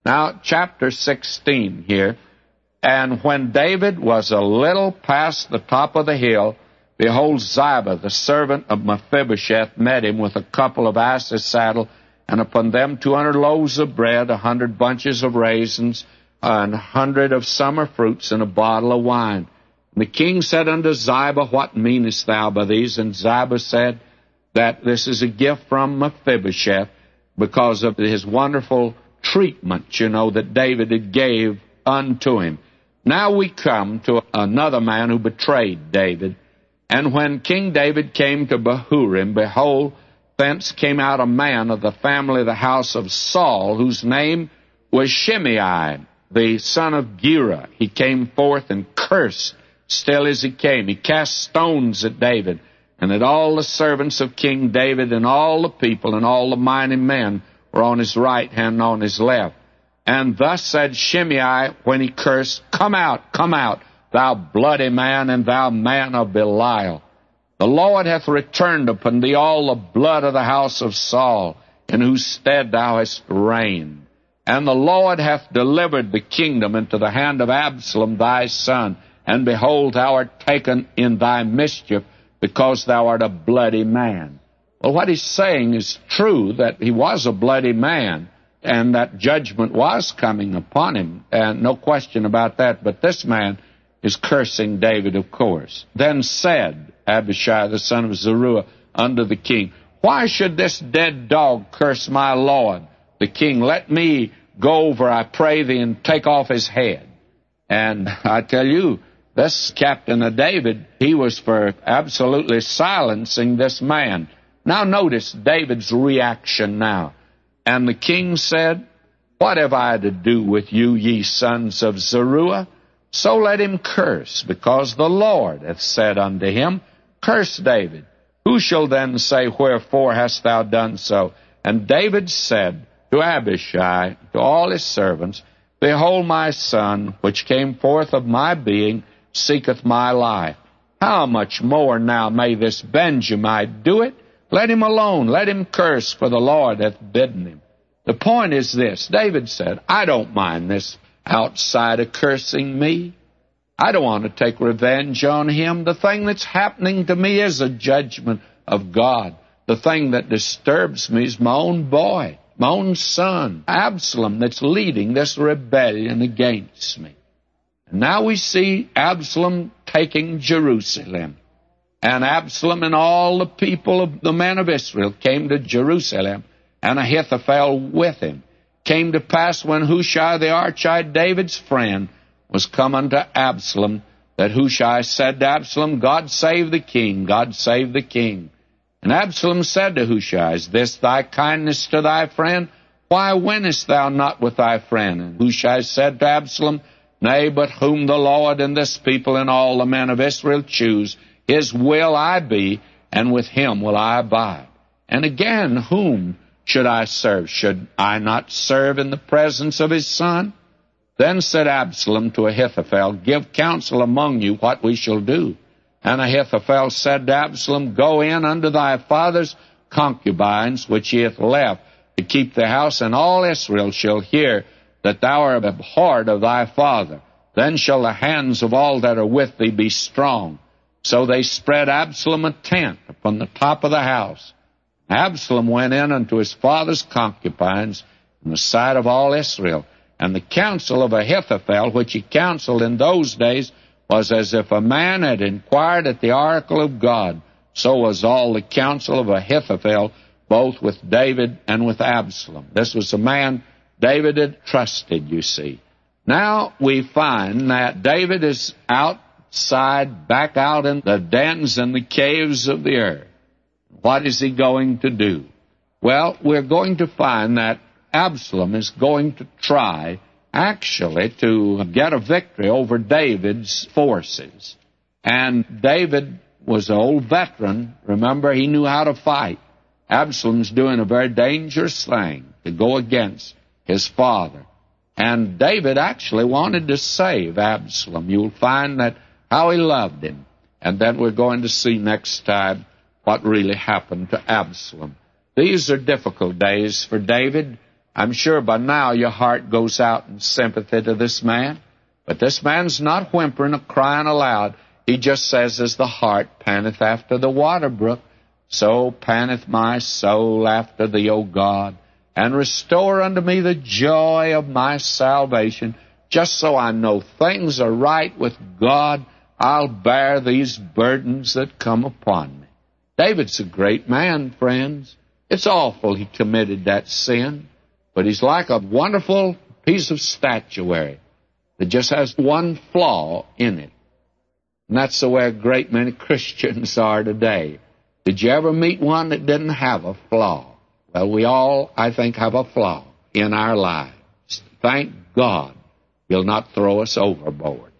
Now, chapter 16 here. And when David was a little past the top of the hill, behold, Ziba, the servant of Mephibosheth, met him with a couple of asses' saddle, and upon them 200 loaves of bread, 100 bunches of raisins, and 100 of summer fruits, and a bottle of wine. And the king said unto Ziba, What meanest thou by these? And Ziba said that this is a gift from Mephibosheth because of his wonderful treatment, that David had gave unto him. Now we come to another man who betrayed David. And when King David came to Bahurim, behold, thence came out a man of the family of the house of Saul, whose name was Shimei, the son of Gera. He came forth and cursed still as he came. He cast stones at David, and at all the servants of King David, and all the people, and all the mighty men were on his right hand and on his left. And thus said Shimei when he cursed, Come out, thou bloody man, and thou man of Belial. The Lord hath returned upon thee all the blood of the house of Saul, in whose stead thou hast reigned. And the Lord hath delivered the kingdom into the hand of Absalom thy son, and behold, thou art taken in thy mischief, because thou art a bloody man. Well, what he's saying is true, that he was a bloody man, and that judgment was coming upon him, and no question about that. But this man is cursing David, of course. Then said Abishai, the son of Zeruiah, unto the king, Why should this dead dog curse my lord, the king? Let me go over, I pray thee, and take off his head. And I tell you, this captain of David, he was for absolutely silencing this man. Now notice David's reaction now. And the king said, What have I to do with you, ye sons of Zeruiah? So let him curse, because the Lord hath said unto him, Curse David. Who shall then say, Wherefore hast thou done so? And David said to Abishai, to all his servants, Behold, my son, which came forth of my being, seeketh my life. How much more now may this Benjamite do it? Let him alone, let him curse, for the Lord hath bidden him. The point is this. David said, I don't mind this outsider cursing me. I don't want to take revenge on him. The thing that's happening to me is a judgment of God. The thing that disturbs me is my own boy, my own son, Absalom, that's leading this rebellion against me. And now we see Absalom taking Jerusalem. And Absalom and all the people of the men of Israel came to Jerusalem, and Ahithophel with him. Came to pass when Hushai the Archite, David's friend, was come unto Absalom, that Hushai said to Absalom, God save the king, God save the king. And Absalom said to Hushai, Is this thy kindness to thy friend? Why wentest thou not with thy friend? And Hushai said to Absalom, Nay, but whom the Lord and this people and all the men of Israel choose, his will I be, and with him will I abide. And again, whom should I serve? Should I not serve in the presence of his son? Then said Absalom to Ahithophel, Give counsel among you what we shall do. And Ahithophel said to Absalom, Go in unto thy father's concubines, which he hath left, to keep the house, and all Israel shall hear that thou art abhorred of thy father. Then shall the hands of all that are with thee be strong. So they spread Absalom a tent upon the top of the house. Absalom went in unto his father's concubines in the sight of all Israel. And the counsel of Ahithophel, which he counseled in those days, was as if a man had inquired at the oracle of God. So was all the counsel of Ahithophel, both with David and with Absalom. This was a man David had trusted, you see. Now we find that David is outside, back out in the dens and the caves of the earth. What is he going to do? Well, we're going to find that Absalom is going to try, actually, to get a victory over David's forces. And David was an old veteran. Remember, he knew how to fight. Absalom's doing a very dangerous thing to go against his father. And David actually wanted to save Absalom. You'll find that how he loved him. And then we're going to see next time what really happened to Absalom. These are difficult days for David. I'm sure by now your heart goes out in sympathy to this man. But this man's not whimpering or crying aloud. He just says, as the hart panteth after the water brook, so panteth my soul after thee, O God. And restore unto me the joy of my salvation. Just so I know things are right with God, I'll bear these burdens that come upon me. David's a great man, friends. It's awful he committed that sin. But he's like a wonderful piece of statuary that just has one flaw in it. And that's the way a great many Christians are today. Did you ever meet one that didn't have a flaw? Well, we all, I think, have a flaw in our lives. Thank God He'll not throw us overboard.